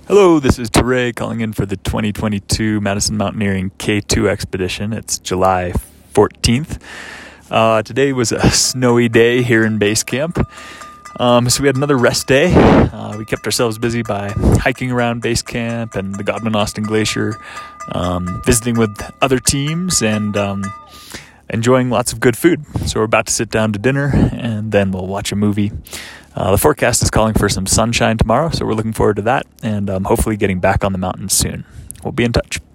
Hello, this is Teray calling in for the 2022 Madison Mountaineering K2 expedition. It's July 14th. Today was a snowy day here in base camp. So we had another rest day. We kept ourselves busy by hiking around base camp and the Godman-Austen Glacier, visiting with other teams and enjoying lots of good food. So we're about to sit down to dinner and then we'll watch a movie. The forecast is calling for some sunshine tomorrow, so we're looking forward to that and hopefully getting back on the mountain soon. We'll be in touch.